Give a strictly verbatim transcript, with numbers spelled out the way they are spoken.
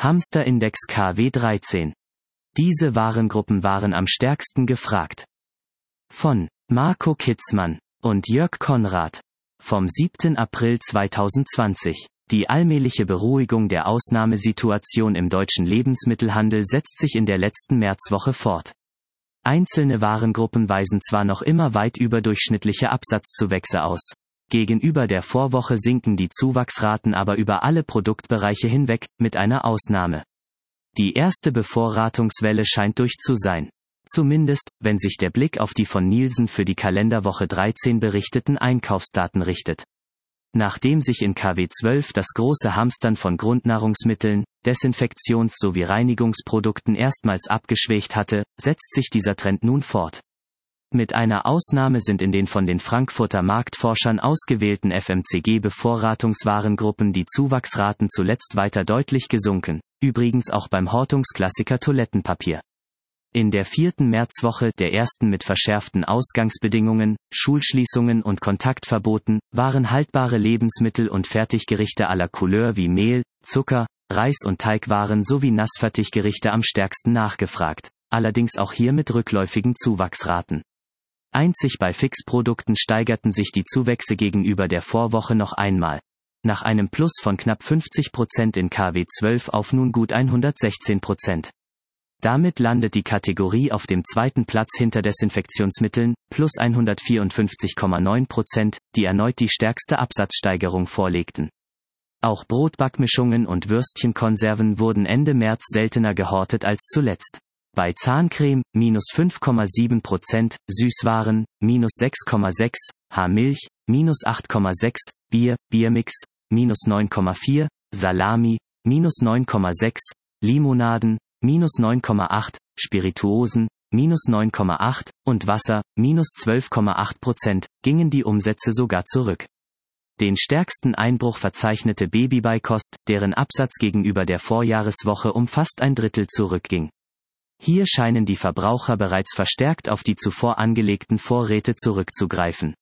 Hamsterindex K W dreizehn. Diese Warengruppen waren am stärksten gefragt. Von Marco Kitzmann und Jörg Konrad. Vom siebten April zweitausendzwanzig. Die allmähliche Beruhigung der Ausnahmesituation im deutschen Lebensmittelhandel setzt sich in der letzten Märzwoche fort. Einzelne Warengruppen weisen zwar noch immer weit überdurchschnittliche Absatzzuwächse aus. Gegenüber der Vorwoche sinken die Zuwachsraten aber über alle Produktbereiche hinweg, mit einer Ausnahme. Die erste Bevorratungswelle scheint durch zu sein. Zumindest, wenn sich der Blick auf die von Nielsen für die Kalenderwoche dreizehn berichteten Einkaufsdaten richtet. Nachdem sich in K W zwölf das große Hamstern von Grundnahrungsmitteln, Desinfektions- sowie Reinigungsprodukten erstmals abgeschwächt hatte, setzt sich dieser Trend nun fort. Mit einer Ausnahme sind in den von den Frankfurter Marktforschern ausgewählten F M C G-Bevorratungswarengruppen die Zuwachsraten zuletzt weiter deutlich gesunken, übrigens auch beim Hortungsklassiker Toilettenpapier. In der vierten Märzwoche, der ersten mit verschärften Ausgangsbedingungen, Schulschließungen und Kontaktverboten, waren haltbare Lebensmittel und Fertiggerichte aller Couleur wie Mehl, Zucker, Reis und Teigwaren sowie Nassfertiggerichte am stärksten nachgefragt, allerdings auch hier mit rückläufigen Zuwachsraten. Einzig bei Fixprodukten steigerten sich die Zuwächse gegenüber der Vorwoche noch einmal. Nach einem Plus von knapp fünfzig Prozent in K W zwölf auf nun gut hundertsechzehn Prozent. Damit landet die Kategorie auf dem zweiten Platz hinter Desinfektionsmitteln, plus hundertvierundfünfzig Komma neun Prozent, die erneut die stärkste Absatzsteigerung vorlegten. Auch Brotbackmischungen und Würstchenkonserven wurden Ende März seltener gehortet als zuletzt. Bei Zahncreme, minus fünf Komma sieben Prozent, Süßwaren, minus sechs Komma sechs, Haarmilch, minus acht Komma sechs, Bier, Biermix, minus neun Komma vier, Salami, minus neun Komma sechs, Limonaden, minus neun Komma acht, Spirituosen, minus neun Komma acht, und Wasser, minus zwölf Komma acht Prozent, gingen die Umsätze sogar zurück. Den stärksten Einbruch verzeichnete Babybeikost, deren Absatz gegenüber der Vorjahreswoche um fast ein Drittel zurückging. Hier scheinen die Verbraucher bereits verstärkt auf die zuvor angelegten Vorräte zurückzugreifen.